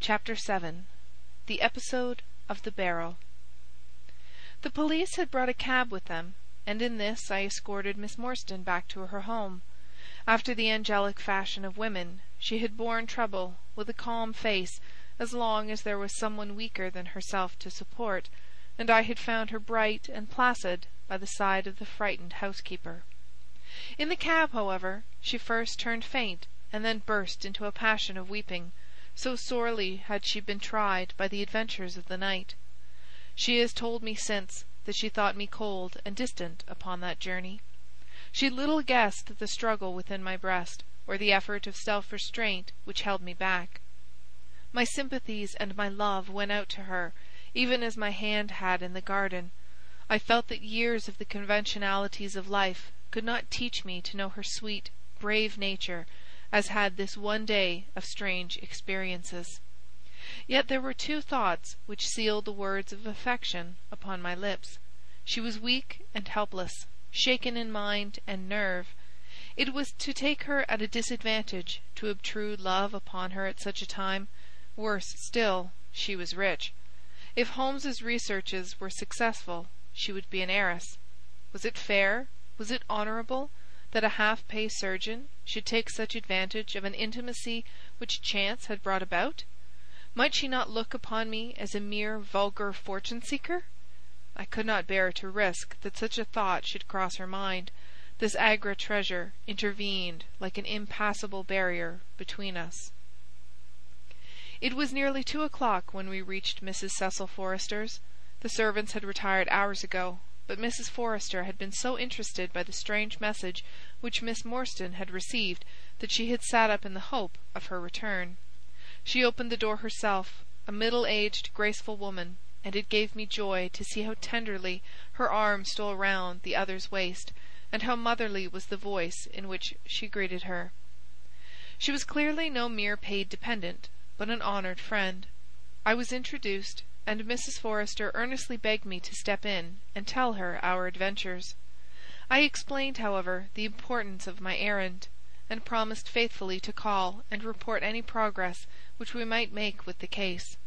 Chapter 7. The Episode of the Barrel. The police had brought a cab with them, and in this I escorted Miss Morstan back to her home. After the angelic fashion of women, she had borne trouble with a calm face as long as there was someone weaker than herself to support, and I had found her bright and placid by the side of the frightened housekeeper. In the cab, however, she first turned faint, and then burst into a passion of weeping, so sorely had she been tried by the adventures of the night. She has told me since that she thought me cold and distant upon that journey. She little guessed the struggle within my breast, or the effort of self-restraint which held me back. My sympathies and my love went out to her, even as my hand had in the garden. I felt that years of the conventionalities of life could not teach me to know her sweet, brave nature, as had this one day of strange experiences. Yet there were two thoughts which sealed the words of affection upon my lips. She was weak and helpless, shaken in mind and nerve. It was to take her at a disadvantage to obtrude love upon her at such a time. Worse still, she was rich. If Holmes's researches were successful, she would be an heiress. Was it fair, was it honourable, that a half-pay surgeon should take such advantage of an intimacy which chance had brought about? Might she not look upon me as a mere vulgar fortune-seeker? I could not bear to risk that such a thought should cross her mind. This Agra treasure intervened like an impassable barrier between us. It was nearly 2 o'clock when we reached Mrs. Cecil Forrester's. The servants had retired hours ago, but Mrs. Forrester had been so interested by the strange message which Miss Morstan had received that she had sat up in the hope of her return. She opened the door herself, a middle-aged, graceful woman, and it gave me joy to see how tenderly her arm stole round the other's waist, and how motherly was the voice in which she greeted her. She was clearly no mere paid dependent, but an honoured friend. I was introduced, and Mrs. Forrester earnestly begged me to step in and tell her our adventures. I explained, however, the importance of my errand, and promised faithfully to call and report any progress which we might make with the case.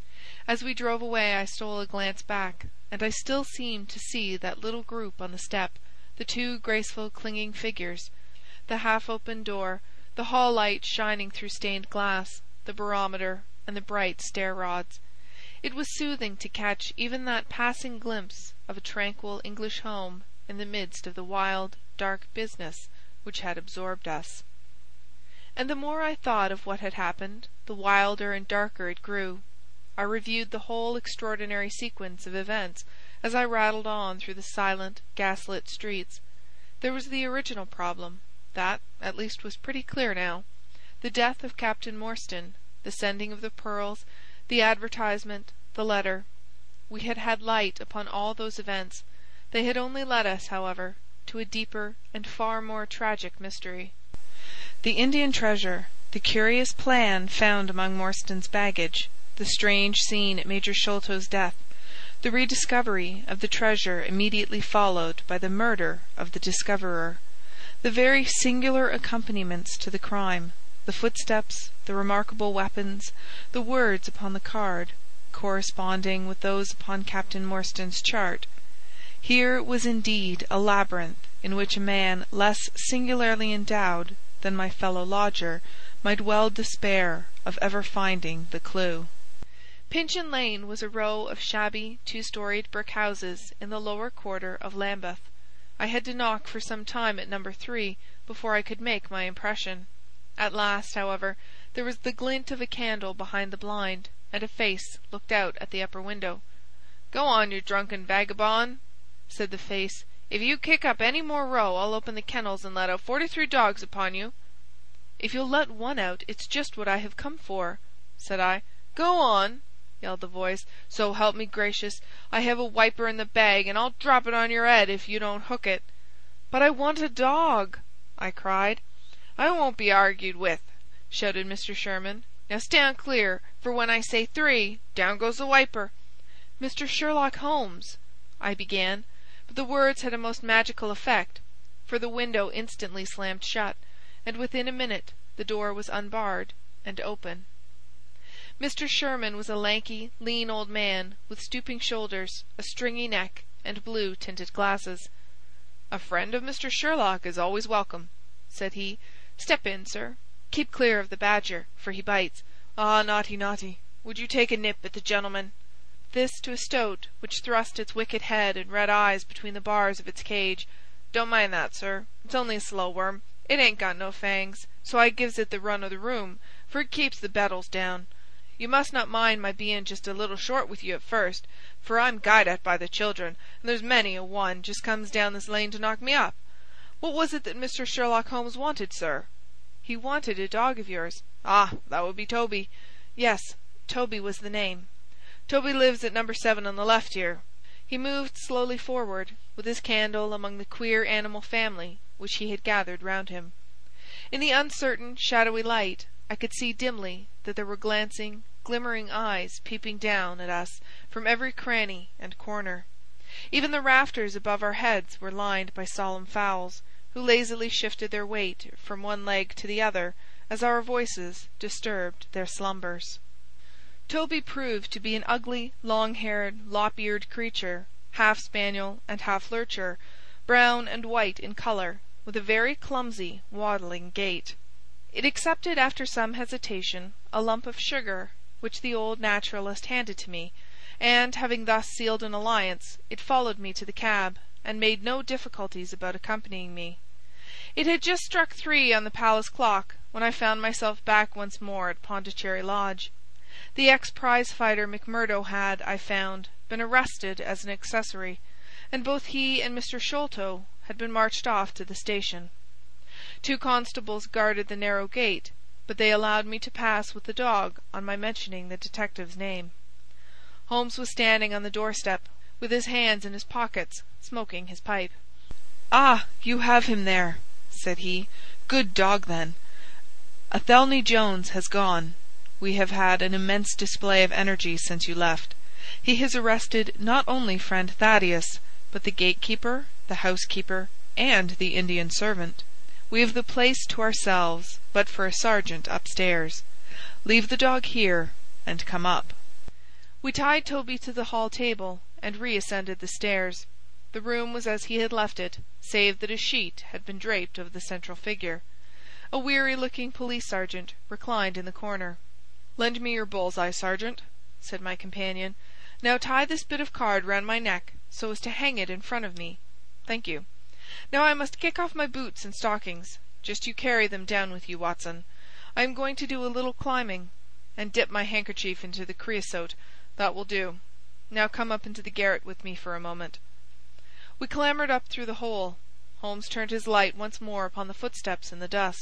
As we drove away I stole a glance back, and I still seemed to see that little group on the step, the two graceful clinging figures, the half-open door, the hall light shining through stained glass, the barometer, and the bright stair-rods. It was soothing to catch even that passing glimpse of a tranquil English home in the midst of the wild, dark business which had absorbed us. And the more I thought of what had happened, the wilder and darker it grew. I reviewed the whole extraordinary sequence of events as I rattled on through the silent, gas-lit streets. There was the original problem. That, at least, was pretty clear now. The death of Captain Morstan, the sending of the pearls, the advertisement, the letter. We had had light upon all those events. They had only led us, however, to a deeper and far more tragic mystery. The Indian treasure, the curious plan found among Morstan's baggage, the strange scene at Major Sholto's death, the rediscovery of the treasure immediately followed by the murder of the discoverer, the very singular accompaniments to the crime, the footsteps, the remarkable weapons, the words upon the card, corresponding with those upon Captain Morstan's chart. Here was indeed a labyrinth in which a man less singularly endowed than my fellow-lodger might well despair of ever finding the clue. Pinchin Lane was a row of shabby, two-storied brick houses in the lower quarter of Lambeth. I had to knock for some time at number 3 before I could make my impression. At last, however, there was the glint of a candle behind the blind, and a face looked out at the upper window. "Go on, you drunken vagabond," said the face. "If you kick up any more row, I'll open the kennels and let out 43 dogs upon you." "If you'll let one out, it's just what I have come for," said I. "Go on," yelled the voice. "So help me gracious, I have a wiper in the bag, and I'll drop it on your 'ead if you don't hook it." "But I want a dog," I cried. "I won't be argued with," shouted Mr. Sherman. "Now stand clear, for when I say 3, down goes the wiper." "Mr. Sherlock Holmes," I began, but the words had a most magical effect, for the window instantly slammed shut, and within a minute the door was unbarred and open. Mr. Sherman was a lanky, lean old man, with stooping shoulders, a stringy neck, and blue-tinted glasses. "A friend of Mr. Sherlock is always welcome," said he. "Step in, sir. Keep clear of the badger, for he bites. Ah, naughty, naughty! Would you take a nip at the gentleman?" This to a stoat which thrust its wicked head and red eyes between the bars of its cage. "Don't mind that, sir. It's only a slow worm. It ain't got no fangs, so I gives it the run o' the room, for it keeps the bettles down. You must not mind my bein' just a little short with you at first, for I'm guyed at by the children, and there's many a one just comes down this lane to knock me up. What was it that Mr. Sherlock Holmes wanted, sir?" "He wanted a dog of yours." "Ah, that would be Toby." Yes, Toby was the name. "Toby lives at number 7 on the left here." He moved slowly forward, with his candle among the queer animal family which he had gathered round him. In the uncertain, shadowy light I could see dimly that there were glancing, glimmering eyes peeping down at us from every cranny and corner. Even the rafters above our heads were lined by solemn fowls, who lazily shifted their weight from one leg to the other as our voices disturbed their slumbers. Toby proved to be an ugly, long-haired, lop-eared creature, half spaniel and half lurcher, brown and white in colour, with a very clumsy, waddling gait. It accepted after some hesitation a lump of sugar which the old naturalist handed to me, and, having thus sealed an alliance, it followed me to the cab, and made no difficulties about accompanying me. It had just struck 3 on the palace clock when I found myself back once more at Pondicherry Lodge. The ex-prize-fighter McMurdo had, I found, been arrested as an accessory, and both he and Mr. Sholto had been marched off to the station. 2 constables guarded the narrow gate, but they allowed me to pass with the dog on my mentioning the detective's name. Holmes was standing on the doorstep, with his hands in his pockets, smoking his pipe. "Ah, you have him there," said he. "Good dog, then. Athelney Jones has gone. We have had an immense display of energy since you left. He has arrested not only friend Thaddeus, but the gatekeeper, the housekeeper, and the Indian servant. We have the place to ourselves, but for a sergeant upstairs. Leave the dog here, and come up." We tied Toby to the hall table, and reascended the stairs. The room was as he had left it, save that a sheet had been draped over the central figure. A weary-looking police sergeant reclined in the corner. "Lend me your bull's-eye, sergeant," said my companion. "Now tie this bit of card round my neck, so as to hang it in front of me. Thank you. Now I must kick off my boots and stockings. Just you carry them down with you, Watson. I am going to do a little climbing. And dip my handkerchief into the creosote. That will do. Now come up into the garret with me for a moment." We clambered up through the hole. Holmes turned his light once more upon the footsteps in the dust.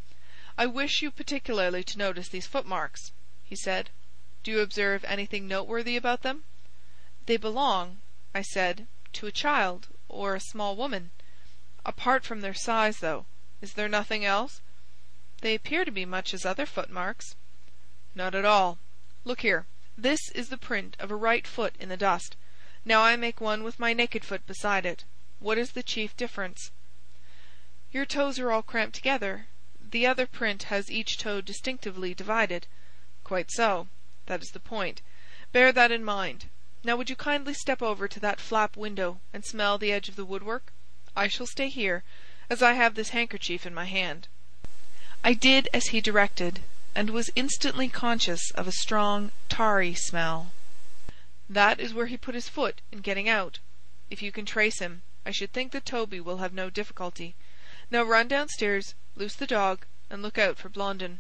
"I wish you particularly to notice these footmarks," he said. "Do you observe anything noteworthy about them?" "They belong," I said, "to a child or a small woman." "Apart from their size, though, is there nothing else?" "They appear to be much as other footmarks." "Not at all. Look here. This is the print of a right foot in the dust. Now I make one with my naked foot beside it. What is the chief difference?" "Your toes are all cramped together. The other print has each toe distinctively divided." "Quite so. That is the point. Bear that in mind. Now would you kindly step over to that flap window and smell the edge of the woodwork? I shall stay here, as I have this handkerchief in my hand." I did as he directed, and was instantly conscious of a strong, tarry smell. "That is where he put his foot in getting out. If you can trace him, I should think that Toby will have no difficulty. Now run downstairs, loose the dog, and look out for Blondin."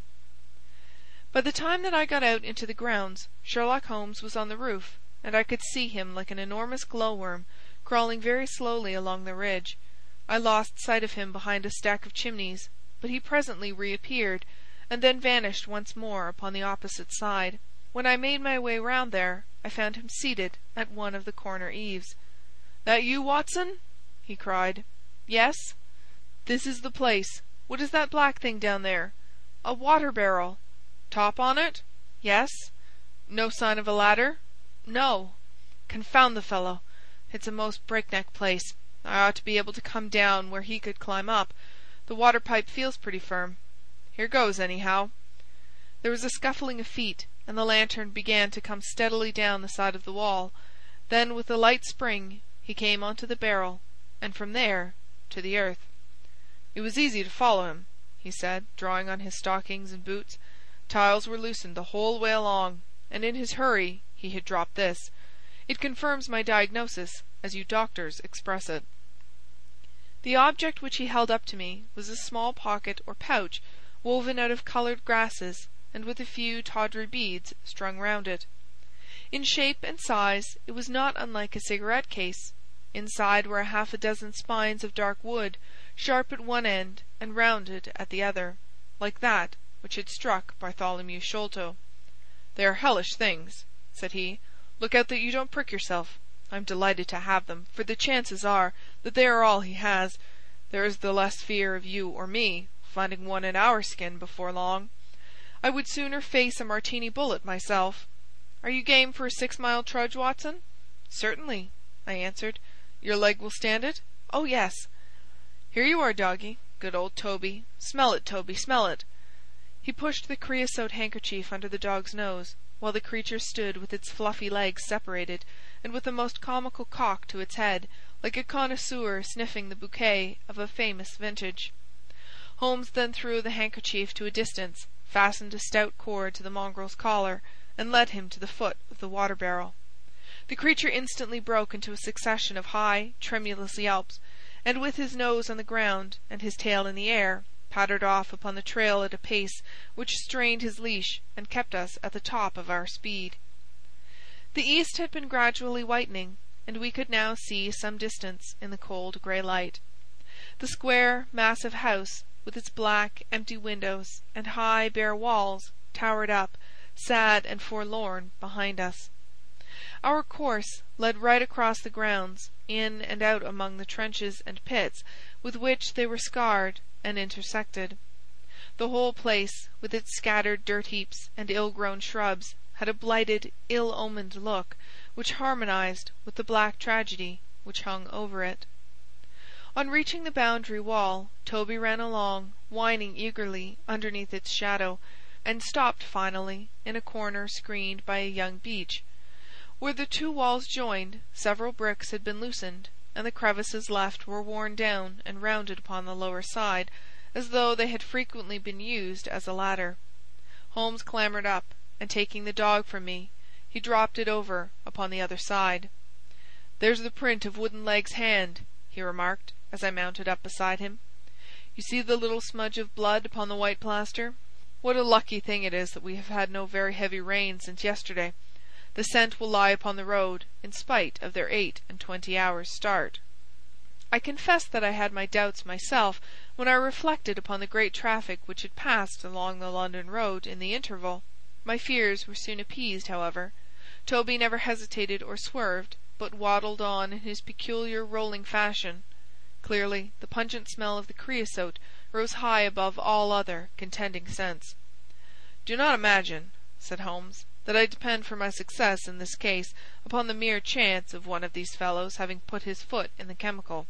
By the time that I got out into the grounds, Sherlock Holmes was on the roof, and I could see him like an enormous glowworm crawling very slowly along the ridge. I lost sight of him behind a stack of chimneys, but he presently reappeared, and then vanished once more upon the opposite side. When I made my way round there, I found him seated at one of the corner eaves. "That you, Watson?" he cried. "Yes." "This is the place. What is that black thing down there?" "A water-barrel." "Top on it?" "Yes." "No sign of a ladder?" "No." "Confound the fellow! It's a most breakneck place. I ought to be able to come down where he could climb up. The water-pipe feels pretty firm. Here goes, anyhow." There was a scuffling of feet, and the lantern began to come steadily down the side of the wall. Then, with a light spring, he came on to the barrel, and from there to the earth. "It was easy to follow him," he said, drawing on his stockings and boots. "Tiles were loosened the whole way along, and in his hurry he had dropped this. It confirms my diagnosis, as you doctors express it." The object which he held up to me was a small pocket or pouch woven out of coloured grasses and with a few tawdry beads strung round it. In shape and size it was not unlike a cigarette case. Inside were half a dozen spines of dark wood, sharp at one end and rounded at the other, like that which had struck Bartholomew Sholto. "They are hellish things," said he. "Look out that you don't prick yourself. I'm delighted to have them, for the chances are that they are all he has. There is the less fear of you or me finding one in our skin before long. I would sooner face a Martini bullet myself. Are you game for a 6-mile trudge, Watson?" "Certainly," I answered. "Your leg will stand it?" "Oh, yes." "Here you are, doggy. Good old Toby. Smell it, Toby, smell it." He pushed the creosote handkerchief under the dog's nose, while the creature stood with its fluffy legs separated, and with a most comical cock to its head, like a connoisseur sniffing the bouquet of a famous vintage. Holmes then threw the handkerchief to a distance, fastened a stout cord to the mongrel's collar, and led him to the foot of the water-barrel. The creature instantly broke into a succession of high, tremulous yelps, and with his nose on the ground and his tail in the air, pattered off upon the trail at a pace which strained his leash and kept us at the top of our speed. The east had been gradually whitening, and we could now see some distance in the cold grey light. The square, massive house, with its black, empty windows and high, bare walls, towered up, sad and forlorn, behind us. Our course led right across the grounds, in and out among the trenches and pits with which they were scarred and intersected. The whole place, with its scattered dirt heaps and ill-grown shrubs, had a blighted, ill-omened look, which harmonized with the black tragedy which hung over it. On reaching the boundary wall, Toby ran along, whining eagerly underneath its shadow, and stopped finally in a corner screened by a young beech. Where the two walls joined, several bricks had been loosened, and the crevices left were worn down and rounded upon the lower side, as though they had frequently been used as a ladder. Holmes clambered up, and taking the dog from me, he dropped it over upon the other side. "There's the print of Wooden-leg's hand," he remarked, as I mounted up beside him. "You see the little smudge of blood upon the white plaster? What a lucky thing it is that we have had no very heavy rain since yesterday. The scent will lie upon the road, in spite of their 28 hours' start." I confess that I had my doubts myself when I reflected upon the great traffic which had passed along the London road in the interval. My fears were soon appeased, however. Toby never hesitated or swerved, but waddled on in his peculiar rolling fashion. Clearly, the pungent smell of the creosote rose high above all other contending scents. "Do not imagine," said Holmes, "that I depend for my success in this case upon the mere chance of one of these fellows having put his foot in the chemical.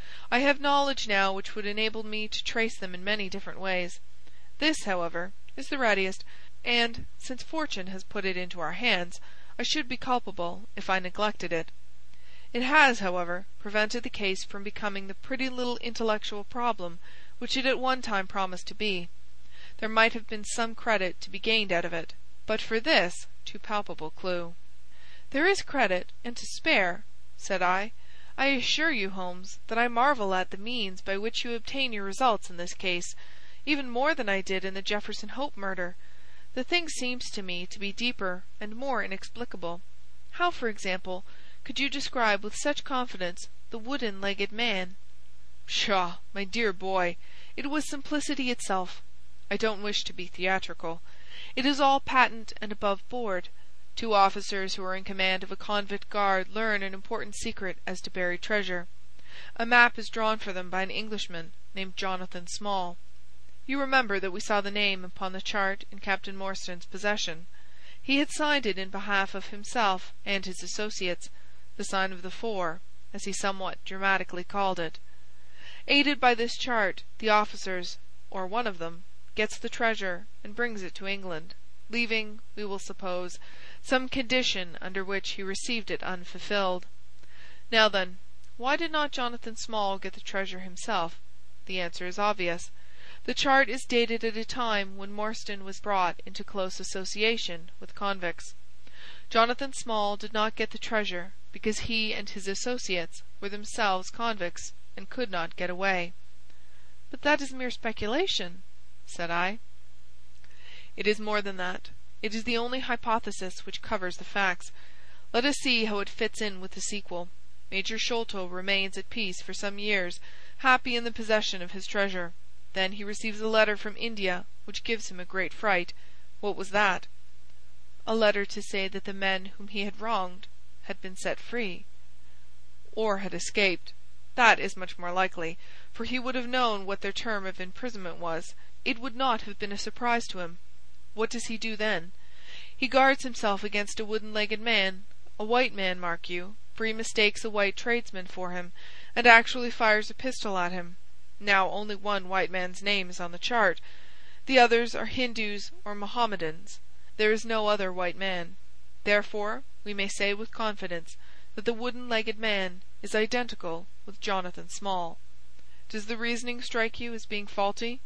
I have knowledge now which would enable me to trace them in many different ways. This, however, is the readiest, and, since fortune has put it into our hands, I should be culpable if I neglected it. It has, however, prevented the case from becoming the pretty little intellectual problem which it at one time promised to be. There might have been some credit to be gained out of it, but for this too palpable clue." "There is credit, and to spare," said I. "I assure you, Holmes, that I marvel at the means by which you obtain your results in this case, even more than I did in the Jefferson Hope murder. The thing seems to me to be deeper and more inexplicable. How, for example, could you describe with such confidence the wooden-legged man?" "Pshaw, my dear boy, it was simplicity itself. I don't wish to be theatrical. It is all patent and above board. Two officers who are in command of a convict guard learn an important secret as to buried treasure. A map is drawn for them by an Englishman named Jonathan Small. You remember that we saw the name upon the chart in Captain Morstan's possession. He had signed it in behalf of himself and his associates, the sign of the four, as he somewhat dramatically called it. Aided by this chart, the officers, or one of them, gets the treasure, and brings it to England, leaving, we will suppose, some condition under which he received it unfulfilled. Now then, why did not Jonathan Small get the treasure himself? The answer is obvious. The chart is dated at a time when Morstan was brought into close association with convicts. Jonathan Small did not get the treasure because he and his associates were themselves convicts and could not get away. "But that is mere speculation," said I. "It is more than that. It is the only hypothesis which covers the facts. Let us see how it fits in with the sequel. Major Sholto remains at peace for some years, happy in the possession of his treasure. Then he receives a letter from India which gives him a great fright. What was that?" "A letter to say that the men whom he had wronged had been set free." "Or had escaped. That is much more likely, for he would have known what their term of imprisonment was. It would not have been a surprise to him. What does he do then? He guards himself against a wooden-legged man, a white man, mark you, for he mistakes a white tradesman for him, and actually fires a pistol at him. Now only one white man's name is on the chart. The others are Hindus or Mohammedans. There is no other white man. Therefore, we may say with confidence that the wooden-legged man is identical with Jonathan Small. Does the reasoning strike you as being faulty?"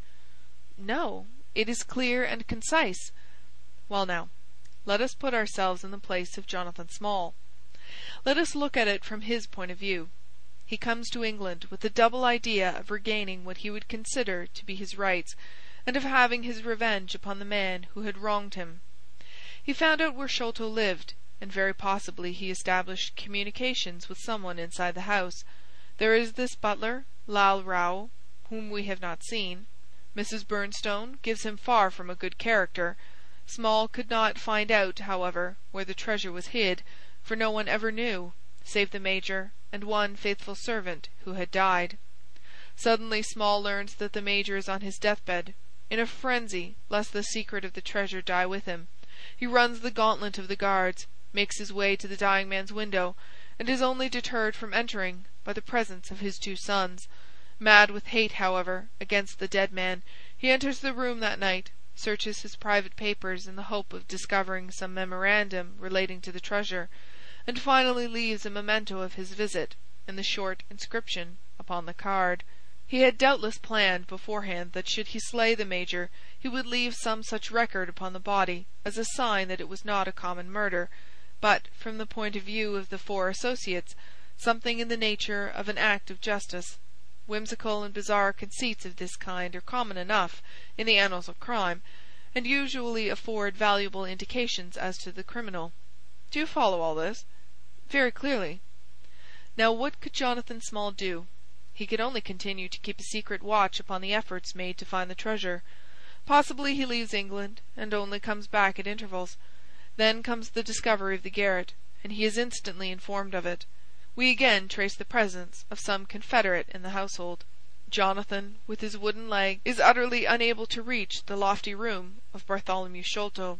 "No, it is clear and concise." "Well now, let us put ourselves in the place of Jonathan Small. Let us look at it from his point of view. He comes to England with the double idea of regaining what he would consider to be his rights, and of having his revenge upon the man who had wronged him. He found out where Sholto lived, and very possibly he established communications with someone inside the house. There is this butler, Lal Rao, whom we have not seen. Mrs. Bernstone gives him far from a good character. Small could not find out, however, where the treasure was hid, for no one ever knew, save the Major and one faithful servant who had died. Suddenly Small learns that the Major is on his deathbed. In a frenzy, lest the secret of the treasure die with him, he runs the gauntlet of the guards, makes his way to the dying man's window, and is only deterred from entering by the presence of his 2 sons. Mad with hate, however, against the dead man, he enters the room that night, searches his private papers in the hope of discovering some memorandum relating to the treasure, and finally leaves a memento of his visit and the short inscription upon the card. He had doubtless planned beforehand that should he slay the Major he would leave some such record upon the body as a sign that it was not a common murder, but, from the point of view of the 4 associates, something in the nature of an act of justice. Whimsical and bizarre conceits of this kind are common enough in the annals of crime, and usually afford valuable indications as to the criminal. Do you follow all this?" "Very clearly." "Now what could Jonathan Small do? He could only continue to keep a secret watch upon the efforts made to find the treasure. Possibly he leaves England, and only comes back at intervals. Then comes the discovery of the garret, and he is instantly informed of it. We again trace the presence of some confederate in the household. Jonathan, with his wooden leg, is utterly unable to reach the lofty room of Bartholomew Sholto.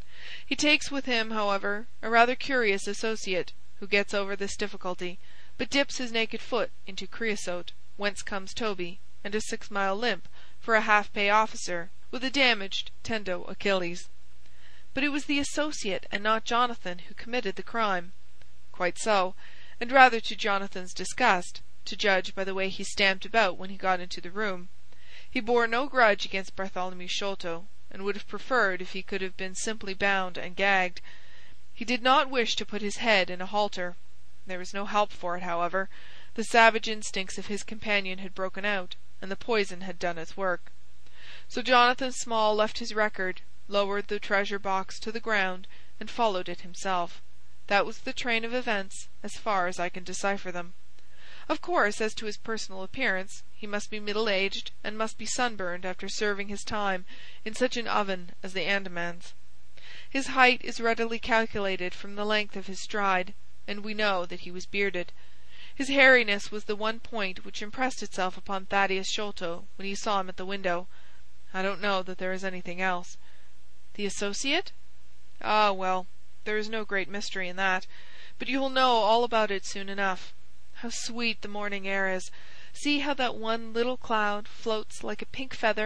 He takes with him, however, a rather curious associate, who gets over this difficulty, but dips his naked foot into creosote, whence comes Toby, and a 6-mile limp for a half-pay officer with a damaged tendo Achilles." "But it was the associate and not Jonathan who committed the crime." "Quite so, and rather to Jonathan's disgust, to judge by the way he stamped about when he got into the room. He bore no grudge against Bartholomew Sholto, and would have preferred if he could have been simply bound and gagged. He did not wish to put his head in a halter. There was no help for it, however. The savage instincts of his companion had broken out, and the poison had done its work. So Jonathan Small left his record, lowered the treasure box to the ground, and followed it himself. That was the train of events, as far as I can decipher them. Of course, as to his personal appearance, he must be middle-aged, and must be sunburned after serving his time in such an oven as the Andamans. His height is readily calculated from the length of his stride, and we know that he was bearded. His hairiness was the one point which impressed itself upon Thaddeus Sholto when he saw him at the window. I don't know that there is anything else." "The associate?" "Ah, well, there is no great mystery in that, but you will know all about it soon enough. How sweet the morning air is! See how that one little cloud floats like a pink feather from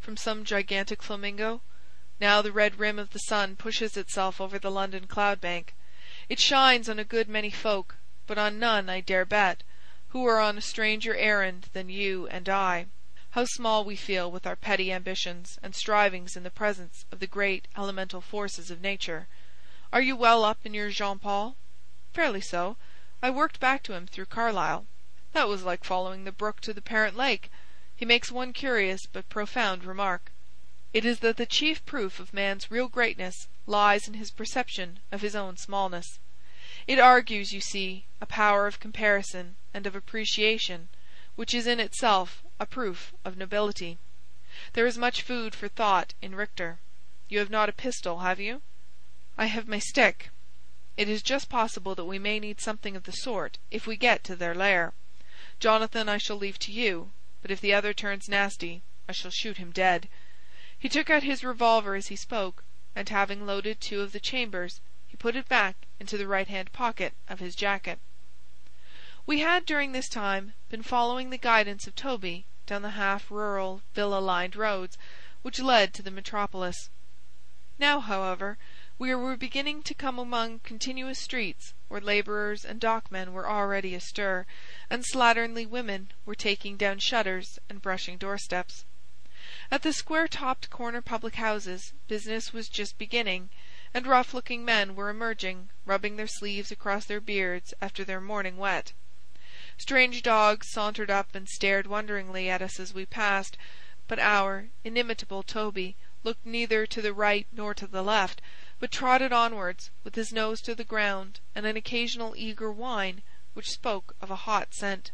from some gigantic flamingo? Now the red rim of the sun pushes itself over the London cloud bank. It shines on a good many folk, but on none, I dare bet, who are on a stranger errand than you and I. How small we feel with our petty ambitions and strivings in the presence of the great elemental forces of nature. Are you well up in your Jean-Paul? Fairly so. I worked back to him through Carlyle. That was like following the brook to the parent lake. He makes one curious but profound remark. It is that the chief proof of man's real greatness lies in his perception of his own smallness. It argues, you see, a power of comparison and of appreciation, which is in itself a proof of nobility. There is much food for thought in Richter. You have not a pistol, have you? I have my stick. It is just possible that we may need something of the sort if we get to their lair. Jonathan I shall leave to you, but if the other turns nasty, I shall shoot him dead." He took out his revolver as he spoke, and having loaded 2 of the chambers, he put it back into the right-hand pocket of his jacket. We had during this time been following the guidance of Toby down the half-rural, villa-lined roads which led to the metropolis. Now, however, we were beginning to come among continuous streets where labourers and dockmen were already astir, and slatternly women were taking down shutters and brushing doorsteps. At the square-topped corner public-houses business was just beginning, and rough-looking men were emerging, rubbing their sleeves across their beards after their morning wet. Strange dogs sauntered up and stared wonderingly at us as we passed, but our inimitable Toby looked neither to the right nor to the left, but trotted onwards with his nose to the ground and an occasional eager whine which spoke of a hot scent.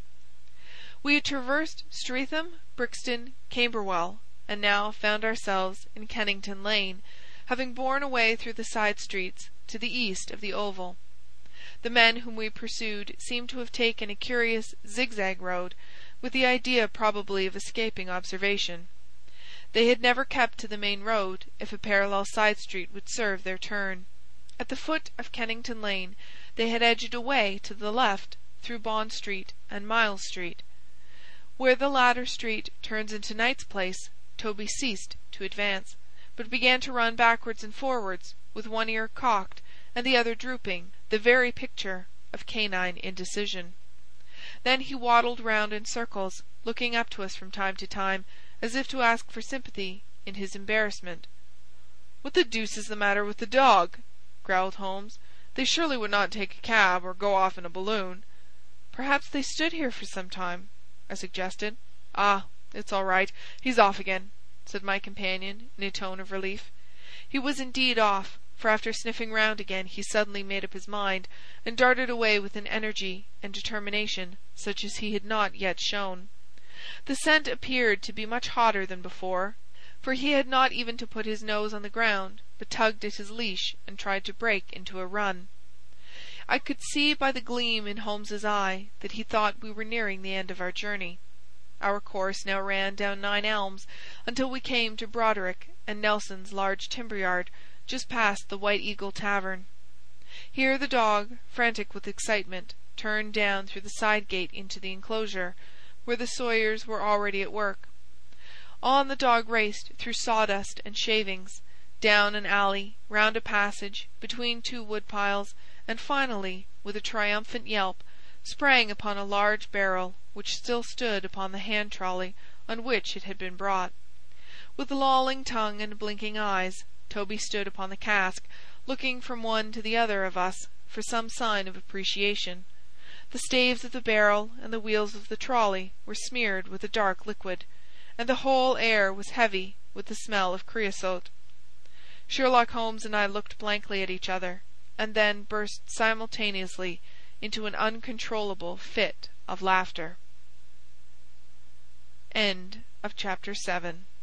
We had traversed Streatham, Brixton, Camberwell, and now found ourselves in Kennington Lane, having borne away through the side streets to the east of the Oval. The men whom we pursued seemed to have taken a curious zigzag road, with the idea probably of escaping observation. They had never kept to the main road if a parallel side street would serve their turn. At the foot of Kennington Lane they had edged away to the left through Bond Street and Miles Street. Where the latter street turns into Knight's Place, Toby ceased to advance, but began to run backwards and forwards, with one ear cocked and the other drooping, the very picture of canine indecision. Then he waddled round in circles, looking up to us from time to time, as if to ask for sympathy in his embarrassment. "What the deuce is the matter with the dog?" growled Holmes. "They surely would not take a cab or go off in a balloon." "Perhaps they stood here for some time," I suggested. "Ah, it's all right. He's off again," said my companion in a tone of relief. He was indeed off, for after sniffing round again he suddenly made up his mind, and darted away with an energy and determination such as he had not yet shown. The scent appeared to be much hotter than before, for he had not even to put his nose on the ground, but tugged at his leash and tried to break into a run. I could see by the gleam in Holmes's eye that he thought we were nearing the end of our journey. Our course now ran down 9 Elms until we came to Broderick and Nelson's large timber yard, just past the White Eagle Tavern. Here the dog, frantic with excitement, turned down through the side gate into the enclosure, where the sawyers were already at work. On the dog raced through sawdust and shavings, down an alley, round a passage, between 2 wood-piles, and finally, with a triumphant yelp, sprang upon a large barrel which still stood upon the hand-trolley on which it had been brought. With lolling tongue and blinking eyes, Toby stood upon the cask, looking from one to the other of us for some sign of appreciation. The staves of the barrel and the wheels of the trolley were smeared with a dark liquid, and the whole air was heavy with the smell of creosote. Sherlock Holmes and I looked blankly at each other, and then burst simultaneously into an uncontrollable fit of laughter. End of chapter 7.